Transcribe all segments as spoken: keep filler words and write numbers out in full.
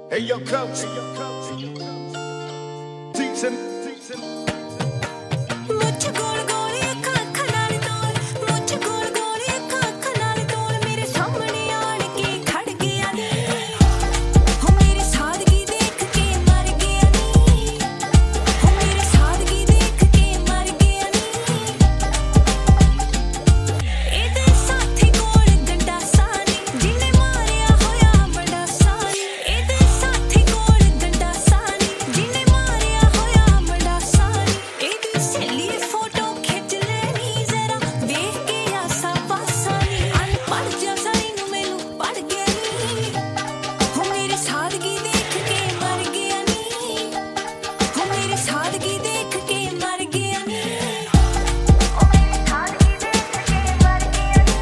Hey yo, coach. Teach him. Teach him. मुझ गोल गोल अखां अखां नाल तोल मुझ गोल गोल अखां अखां नाल तोल मेरे सामने आण के खड़ गया नी हो मेरी सादगी देख के मर गया नी हो मेरी सादगी देख के मर गया नी एदे साथी कोल गंडा सानी जिन्ने मारिया होया बड़ा सानी एदे साथी कोल गंडा सानी जिन्ने मारिया होया बड़ा सानी एदी सहेली फोटो खिंच लेनी जरा देख के आसा पासा नी अनपढ़ जा सारी नू मैनू पढ़ गया नी हो मेरी सादगी देख के मर गया नी हो मेरी सादगी देख के मर गया नी हो मेरी सादगी देख के मर गया नी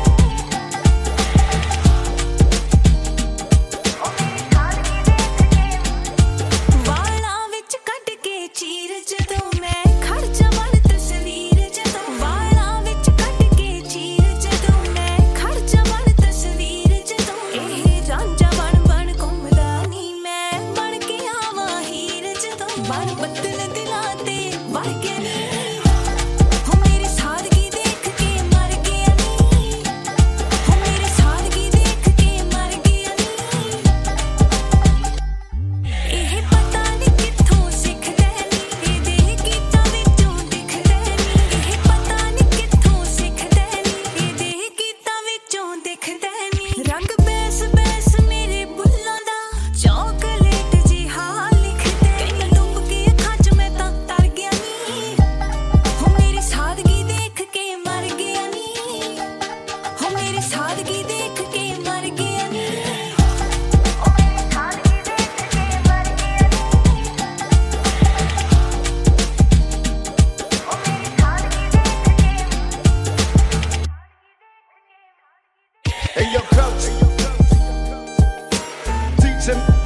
हो मेरी सादगी देख के वाला विच कट के चीर जदों मैं खड़ जावण तस्वीर जदों वाला विच कट के चीर जदों मैं खड़ जावण तस्वीर जदों एह रांझा बन बन घुमदा नी मैं बन के आवां हीर जदों बन बदल दिलां ते वड़ गया नी हो मेरी सादगी देख के मर गया नी हो मेरी सादगी देख के मर गया नी ਇਹ ਪਤਾ ਨੀ ਕਿੱਥੋਂ ਸਿੱਖਦਾ ਨੀ ਇਹਦੇ ਗੀਤਾਂ ਵਿੱਚੋਂ ਦਿਖਦਾ ਨੀ ਇਹ ਪਤਾ ਨੀ ਕਿੱਥੋਂ ਸਿੱਖਦਾ ਨੀ ਇਹਦੇ ਗੀਤਾਂ ਵਿੱਚੋਂ ਦਿਖਦਾ ਨੀ ਰੰਗ ਬੈਸ ਬੈਸ ਮੇਰੇ ਬੁੱਲਾਂ ਦਾ ਚੌਕਲੇਟ ਜਿਹਾ ਲਿਖਦਾ ਕਈ ਡੁੱਬ ਕੇ ਅੱਖਾਂ 'ਚ ਮੈਂ ਤਾਂ ਤਰ ਗਿਆ ਨੀ ਹੋ ਮੇਰੀ ਸਾਦਗੀ ਦੇਖ ਕੇ ਮਰ ਗਿਆ ਨੀ ਹੋ ਮੇਰੀ ਸਾਦਗੀ ਦੇਖ ਕੇ ਮਰ ਗਿਆ ਨੀ ਹੋ ਮੇਰੀ ਸਾਦਗੀ ਦੇਖ ਕੇ ਮਰ ਗਿਆ ਨੀ ਹੋ ਮੇਰੀ ਸਾਦਗੀ ਦੇਖ ਕੇ Hey yo, coach. Teach him.